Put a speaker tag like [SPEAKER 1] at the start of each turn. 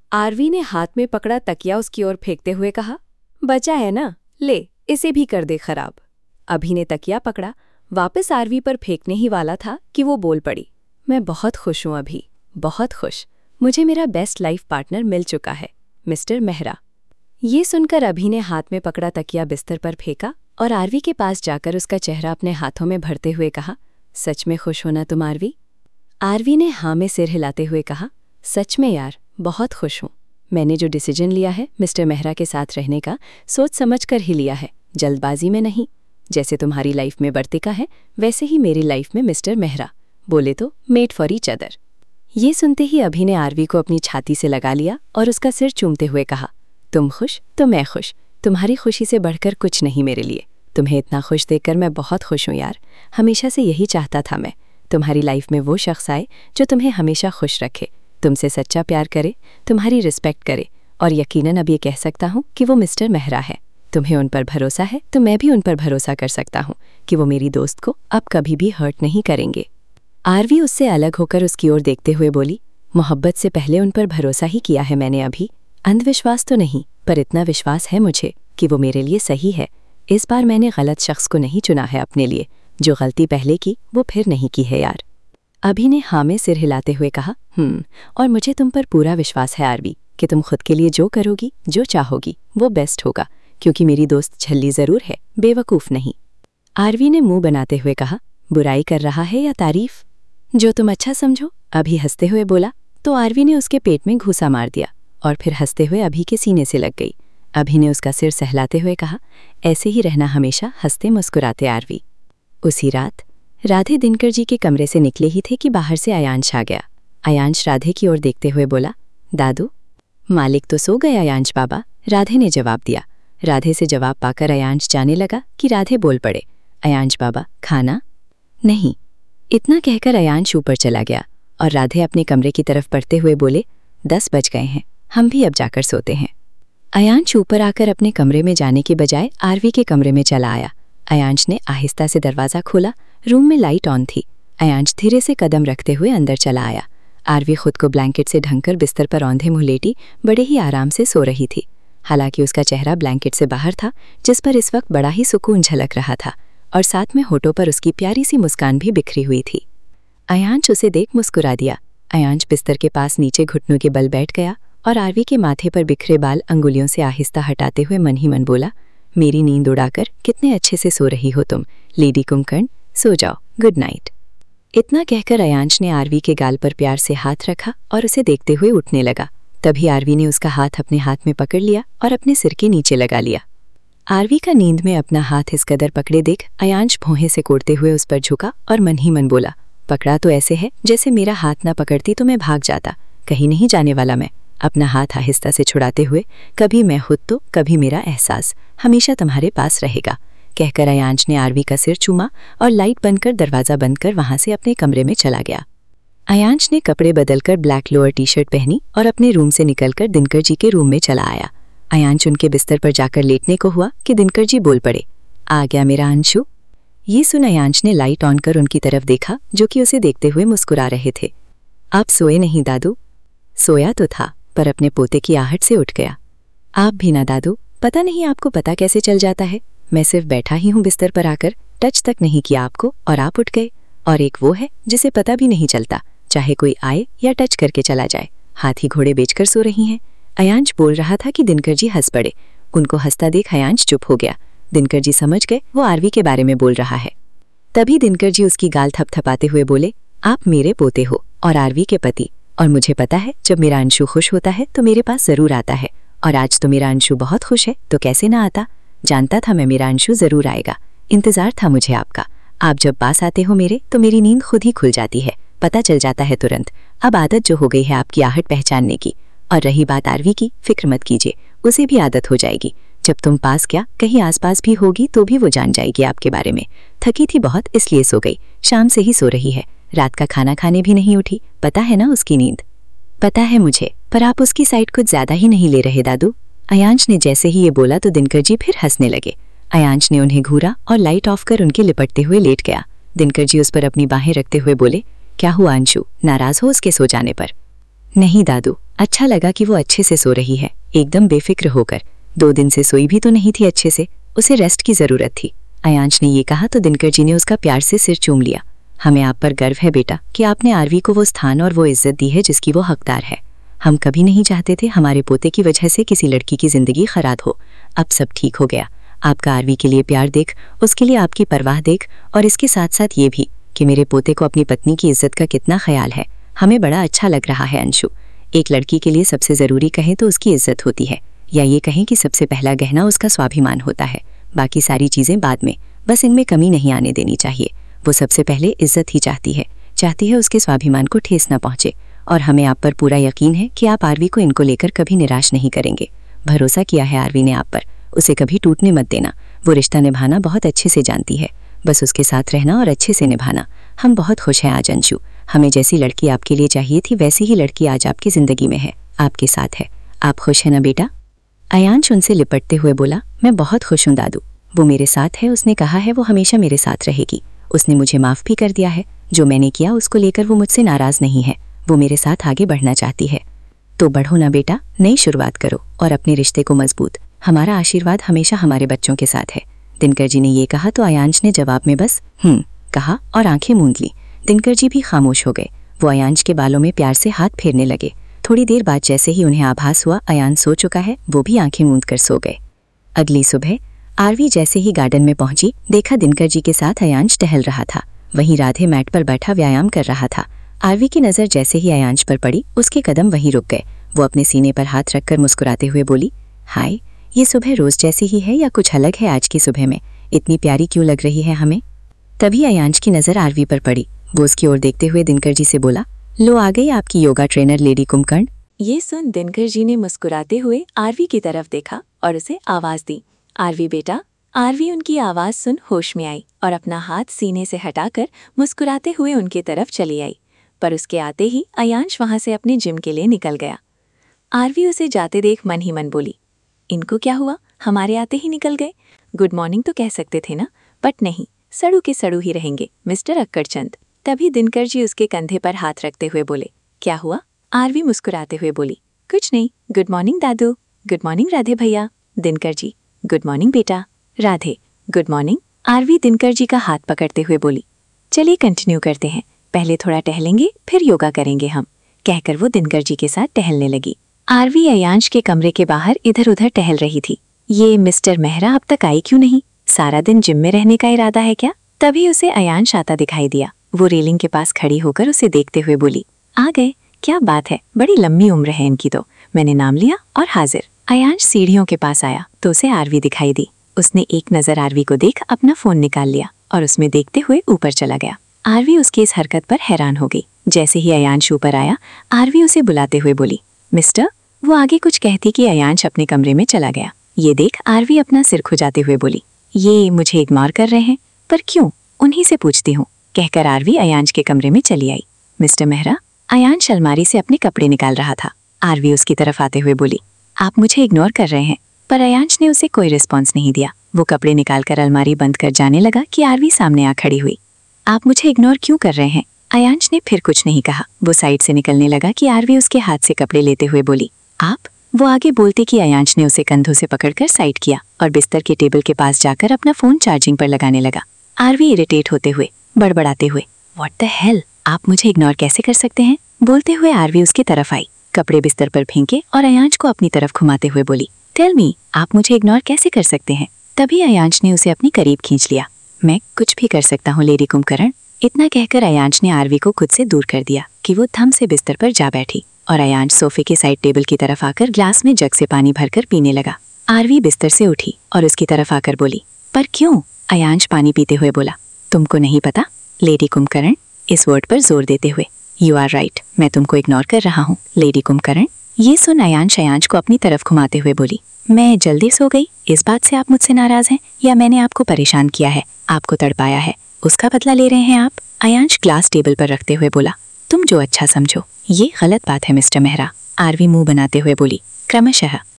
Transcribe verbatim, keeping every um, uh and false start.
[SPEAKER 1] RV ने हाथ में पकड़ा तकिया उसकी ओर फेंकते हुए कहा, बचा है ना, ले इसे भी कर दे खराब। अभी ने तकिया पकड़ा, वापस आरवी पर फेंकने ही वाला था कि वो बोल पड़ी, मैं बहुत खुश हूं अभी, बहुत खुश। मुझे मेरा बेस्ट लाइफ पार्टनर मिल चुका है, मिस्टर मेहरा। ये सुनकर अभी ने हाथ में पकड़ा तकिया बिस्तर पर फेंका और आरवी के पास जाकर उसका चेहरा अपने हाथों में भरते हुए कहा, सच में खुश होना तुम आरवी? आरवी ने हाँ में सिर हिलाते हुए कहा, सच में यार, बहुत खुश हूँ। मैंने जो डिसीजन लिया है मिस्टर मेहरा के साथ रहने का, सोच समझ कर ही लिया है, जल्दबाजी में नहीं। जैसे तुम्हारी लाइफ में बर्तिका है, वैसे ही मेरी लाइफ में मिस्टर मेहरा, बोले तो मेड फॉर ईच अदर। ये सुनते ही अभी ने आरवी को अपनी छाती से लगा लिया और उसका सिर चूमते हुए कहा, तुम खुश तो मैं खुश, तुम्हारी खुशी से बढ़कर कुछ नहीं मेरे लिए। तुम्हें इतना खुश देखकर मैं बहुत खुश हूँ यार, हमेशा से यही चाहता था मैं। तुम्हारी लाइफ में वो शख्स आए जो तुम्हें हमेशा खुश रखे, तुमसे सच्चा प्यार करे, तुम्हारी रिस्पेक्ट करे, और यकीनन अब ये कह सकता हूँ कि वो मिस्टर मेहरा है। तुम्हें उन पर भरोसा है तो मैं भी उन पर भरोसा कर सकता हूँ कि वो मेरी दोस्त को अब कभी भी हर्ट नहीं करेंगे। आरवी उससे अलग होकर उसकी ओर देखते हुए बोली, मोहब्बत से पहले उन पर भरोसा ही किया है मैंने अभी, अंधविश्वास तो नहीं, पर इतना विश्वास है मुझे कि वो मेरे लिए सही है। इस बार मैंने गलत शख्स को नहीं चुना है अपने लिए, जो गलती पहले की वो फिर नहीं की है यार। अभी ने हाँ में सिर हिलाते हुए कहा, हम्म और मुझे तुम पर पूरा विश्वास है आरवी कि तुम खुद के लिए जो करोगी, जो चाहोगी, वो बेस्ट होगा, क्योंकि मेरी दोस्त झल्ली ज़रूर है, बेवकूफ़ नहीं। आरवी ने मुंह बनाते हुए कहा, बुराई कर रहा है या तारीफ? जो तुम अच्छा समझो, अभी हंसते हुए बोला तो आरवी ने उसके पेट में घूसा मार दिया और फिर हंसते हुए अभी के सीने से लग गई। अभी ने उसका सिर सहलाते हुए कहा, ऐसे ही रहना हमेशा हंसते मुस्कुराते आरवी। उसी रात राधे दिनकर जी के कमरे से निकले ही थे कि बाहर से अयांश आ गया। अयांश राधे की ओर देखते हुए बोला, दादू? मालिक तो सो गए अयांश बाबा, राधे ने जवाब दिया। राधे से जवाब पाकर अयांश जाने लगा कि राधे बोल पड़े, अयांश बाबा खाना? नहीं। इतना कहकर अयांश ऊपर चला गया और राधे अपने कमरे की तरफ बढ़ते हुए बोले, दस बज गए हैं, हम भी अब जाकर सोते हैं। अयांश ऊपर आकर अपने कमरे में जाने के बजाय आरवी के कमरे में चला आया। अयांश ने आहिस्ता से दरवाज़ा खोला, रूम में लाइट ऑन थी। अयांश धीरे से कदम रखते हुए अंदर चला आया। आरवी खुद को ब्लैंकेट से ढंककर बिस्तर पर औंधे मुँह लेटी बड़े ही आराम से सो रही थी। हालांकि उसका चेहरा ब्लैंकेट से बाहर था, जिस पर इस वक्त बड़ा ही सुकून झलक रहा था, और साथ में होठों पर उसकी प्यारी सी मुस्कान भी बिखरी हुई थी। अयांश उसे देख मुस्कुरा दिया। अयांश बिस्तर के पास नीचे घुटनों के बल बैठ गया और आरवी के माथे पर बिखरे बाल अंगुलियों से आहिस्ता हटाते हुए मन ही मन बोला, मेरी नींद उड़ाकर कितने अच्छे से सो रही हो तुम, लेडी कुंभकर्ण, सो जाओ, गुड नाइट। इतना कहकर अयांश ने आरवी के गाल पर प्यार से हाथ रखा और उसे देखते हुए उठने लगा। तभी आरवी ने उसका हाथ अपने हाथ में पकड़ लिया और अपने सिर के नीचे लगा लिया। आरवी का नींद में अपना हाथ इस कदर पकड़े देख अयांश भौहें से कोड़ते हुए उस पर झुका और मन ही मन बोला, पकड़ा तो ऐसे है जैसे मेरा हाथ ना पकड़ती तो मैं भाग जाता, कहीं नहीं जाने वाला मैं। अपना हाथ आहिस्ता से छुड़ाते हुए, कभी मैं खुद तो कभी मेरा एहसास हमेशा तुम्हारे पास रहेगा, कहकर अयांश ने आरवी का सिर चूमा और लाइट बंद कर दरवाज़ा बंद कर वहां से अपने कमरे में चला गया। अयांश ने कपड़े बदलकर ब्लैक लोअर टी शर्ट पहनी और अपने रूम से निकलकर दिनकर जी के रूम में चला आया। अयांश उनके बिस्तर पर जाकर लेटने को हुआ कि दिनकर जी बोल पड़े, आ गया मेरा अंशु। ये सुन अयांश ने लाइट ऑन कर उनकी तरफ देखा, जो कि उसे देखते हुए मुस्कुरा रहे थे। आप सोए नहीं दादू? सोया तो था, पर अपने पोते की आहट से उठ गया। आप भी ना दादू, पता नहीं आपको पता कैसे चल जाता है। मैं सिर्फ बैठा ही हूँ बिस्तर पर आकर, टच तक नहीं किया आपको और आप उठ गए। और एक वो है जिसे पता भी नहीं चलता, चाहे कोई आए या टच करके चला जाए। हाथी घोड़े बेचकर सो रही हैं। अयांश बोल रहा था कि दिनकर जी हंस पड़े। उनको हंसता देख अयांश चुप हो गया। दिनकर जी समझ गए वो आरवी के बारे में बोल रहा है। तभी दिनकर जी उसकी गाल थपथपाते हुए बोले, आप मेरे पोते हो और आरवी के पति, और मुझे पता है जब मेरा अंशु खुश होता है तो मेरे पास जरूर आता है, और आज तो मेरा अंशु बहुत खुश है तो कैसे ना आता। जानता था मैं मेरा अंशु जरूर आएगा, इंतजार था मुझे आपका। आप जब पास आते हो मेरे तो मेरी नींद खुद ही खुल जाती है, पता चल जाता है तुरंत। अब आदत जो हो गई है आपकी आहट पहचानने की। और रही बात आरवी की, फिक्र मत कीजिए, उसे भी आदत हो जाएगी। जब तुम पास क्या कहीं आसपास भी होगी तो भी वो जान जाएगी आपके बारे में। थकी थी बहुत इसलिए सो गई, शाम से ही सो रही है, रात का खाना खाने भी नहीं उठी, पता है ना उसकी नींद। पता है मुझे, पर आप उसकी साइड कुछ ज्यादा ही नहीं ले रहे दादू। अयांश ने जैसे ही ये बोला तो दिनकर जी फिर हंसने लगे। अयांश ने उन्हें घूरा और लाइट ऑफ कर उनके लिपटते हुए लेट गया। दिनकर जी उस पर अपनी बाहें रखते हुए बोले, क्या हुआ अंशु, नाराज हो उसके सो जाने पर? नहीं दादू, अच्छा लगा कि वो अच्छे से सो रही है, एकदम बेफिक्र होकर। दो दिन से सोई भी तो नहीं थी अच्छे से, उसे रेस्ट की जरूरत थी। अयांश ने ये कहा तो दिनकर जी ने उसका प्यार से सिर चूम लिया। हमें आप पर गर्व है बेटा कि आपने आरवी को वो स्थान और वो इज्जत दी है जिसकी वो हकदार है। हम कभी नहीं चाहते थे हमारे पोते की वजह से किसी लड़की की जिंदगी खराब हो। अब सब ठीक हो गया। आपका आरवी के लिए प्यार देख, उसके लिए आपकी परवाह देख, और इसके साथ साथ ये भी कि मेरे पोते को अपनी पत्नी की इज्जत का कितना ख्याल है। हमें बड़ा अच्छा लग रहा है अंशु। एक लड़की के लिए सबसे ज़रूरी कहें तो उसकी इज्जत होती है, या ये कहें कि सबसे पहला गहना उसका स्वाभिमान होता है। बाकी सारी चीज़ें बाद में, बस इनमें कमी नहीं आने देनी चाहिए। वो सबसे पहले इज्जत ही चाहती है, चाहती है उसके स्वाभिमान को ठेस न पहुँचे। और हमें आप पर पूरा यकीन है कि आप आरवी को इनको लेकर कभी निराश नहीं करेंगे। भरोसा किया है आरवी ने आप पर, उसे कभी टूटने मत देना। वो रिश्ता निभाना बहुत अच्छे से जानती है, बस उसके साथ रहना और अच्छे से निभाना। हम बहुत खुश हैं आज अंशु। हमें जैसी लड़की आपके लिए चाहिए थी वैसी ही लड़की आज आपकी ज़िंदगी में है, आपके साथ है। आप खुश हैं ना बेटा? अयांश उनसे लिपटते हुए बोला, मैं बहुत खुश हूँ दादू। वो मेरे साथ है, उसने कहा है वो हमेशा मेरे साथ रहेगी। उसने मुझे माफ़ भी कर दिया है। जो मैंने किया उसको लेकर वो मुझसे नाराज़ नहीं है। वो मेरे साथ आगे बढ़ना चाहती है। तो बढ़ो ना बेटा, नई शुरुआत करो और अपने रिश्ते को मजबूत। हमारा आशीर्वाद हमेशा हमारे बच्चों के साथ है। दिनकर जी ने ये कहा तो अयांश ने जवाब में बस हम्म कहा और आंखें मूंद ली। दिनकर जी भी खामोश हो गए। वो अयांश के बालों में प्यार से हाथ फेरने लगे। थोड़ी देर बाद जैसे ही उन्हें आभास हुआ अयांश सो चुका है, वो भी आंखें मूंद कर सो गए। अगली सुबह आरवी जैसे ही गार्डन में पहुंची, देखा दिनकर जी के साथ अयांश टहल रहा था। वहीं राधे मैट पर बैठा व्यायाम कर रहा था। आरवी की नज़र जैसे ही अयांश पर पड़ी, उसके कदम वहीं रुक गए। वो अपने सीने पर हाथ रखकर मुस्कुराते हुए बोली, हाय, ये सुबह रोज जैसी ही है या कुछ अलग है आज की सुबह में? इतनी प्यारी क्यों लग रही है हमें? तभी अयांश की नज़र आरवी पर पड़ी। वो उसकी ओर देखते हुए दिनकर जी से बोला, लो आ गई आपकी योगा ट्रेनर लेडी कुंभकर्ण।
[SPEAKER 2] ये सुन दिनकर जी ने मुस्कुराते हुए आरवी की तरफ देखा और उसे आवाज दी, आरवी बेटा। आरवी उनकी आवाज सुन होश में आई और अपना हाथ सीने से हटाकर मुस्कुराते हुए उनकी तरफ चली आई। पर उसके आते ही अयांश वहां से अपने जिम के लिए निकल गया। आरवी उसे जाते देख मन ही मन बोली, इनको क्या हुआ, हमारे आते ही निकल गए? गुड मॉर्निंग तो कह सकते थे ना, बट नहीं, सड़ू के सड़ू ही रहेंगे मिस्टर अक्कड़चंद। तभी दिनकर जी उसके कंधे पर हाथ रखते हुए बोले, क्या हुआ? आरवी मुस्कुराते हुए बोली, कुछ नहीं, गुड मॉर्निंग दादू। गुड मॉर्निंग राधे भैया। दिनकर जी, गुड मॉर्निंग बेटा। Radhe, good morning. RV Dinkar ji का हाथ पकड़ते हुए बोली, चलिए कंटिन्यू करते हैं, पहले थोड़ा टहलेंगे फिर योगा करेंगे हम। कहकर वो दिनकर जी के साथ टहलने लगी। आरवी अयांश के कमरे के बाहर इधर उधर टहल रही थी। ये मिस्टर मेहरा अब तक आई क्यों नहीं? सारा दिन जिम में रहने का इरादा है क्या? तभी उसे अयांश आता दिखाई दिया। वो रेलिंग के पास खड़ी होकर उसे देखते हुए बोली, आ गए, क्या बात है, बड़ी लंबी उम्र है इनकी तो। मैंने नाम लिया और हाजिर। अयांश सीढ़ियों के पास आया तो उसे आरवी दिखाई दी। उसने एक नजर आरवी को देख अपना फोन निकाल लिया और उसमें देखते हुए ऊपर चला गया। आरवी उसकी इस हरकत पर हैरान हो गई। जैसे ही अयांश ऊपर आया, आरवी उसे बुलाते हुए बोली, मिस्टर। वो आगे कुछ कहती कि अयांश अपने कमरे में चला गया। ये देख आरवी अपना सिर खुजाते हुए बोली, ये मुझे इग्नोर कर रहे हैं, पर क्यों? उन्हीं से पूछती हूँ। कहकर आरवी अयांश के कमरे में चली आई। मिस्टर मेहरा। अयांश अलमारी से अपने कपड़े निकाल रहा था। आरवी उसकी तरफ आते हुए बोली, आप मुझे इग्नोर कर रहे हैं? पर अयांश ने उसे कोई रिस्पॉन्स नहीं दिया। वो कपड़े निकालकर अलमारी बंद कर जाने लगा कि आरवी सामने आ खड़ी हुई। आप मुझे इग्नोर क्यों कर रहे हैं? अयांश ने फिर कुछ नहीं कहा। वो साइड से निकलने लगा कि आरवी उसके हाथ से कपड़े लेते हुए बोली, आप? वो आगे बोलते कि अयांश ने उसे कंधों से पकड़कर साइड किया और बिस्तर के टेबल के पास जाकर अपना फोन चार्जिंग पर लगाने लगा। आरवी इरिटेट होते हुए, बड़बड़ाते हुए, व्हाट द हेल, आप मुझे इग्नोर कैसे कर सकते हैं? बोलते हुए आरवी उसकी तरफ आई, कपड़े बिस्तर पर फेंके और अयांश को अपनी तरफ घुमाते हुए बोली, टेल मी, आप मुझे इग्नोर कैसे कर सकते हैं? तभी अयांश ने उसे अपनी करीब खींच लिया। मैं कुछ भी कर सकता हूँ लेडी कुंभकर्ण। इतना कहकर अयांश ने आरवी को खुद से दूर कर दिया कि वो थम से बिस्तर पर जा बैठी और अयांश सोफे के साइड टेबल की तरफ आकर ग्लास में जग से पानी भरकर पीने लगा। आरवी बिस्तर से उठी और उसकी तरफ आकर बोली, पर क्यों? अयांश पानी पीते हुए बोला, तुमको नहीं पता? लेडी कुंभकर्ण, इस वर्ड पर जोर देते हुए, यू आर राइट, मैं तुमको इग्नोर कर रहा हूँ लेडी कुंभकर्ण। ये सुन अयांश अयांश को अपनी तरफ घुमाते हुए बोली, मैं जल्दी सो गई, इस बात से आप मुझसे नाराज हैं या मैंने आपको परेशान किया है, आपको तड़पाया है, उसका बदला ले रहे हैं आप? अयांश ग्लास टेबल पर रखते हुए बोला, तुम जो अच्छा समझो। ये गलत बात है मिस्टर मेहरा। आरवी मुंह बनाते हुए बोली, क्रमशः।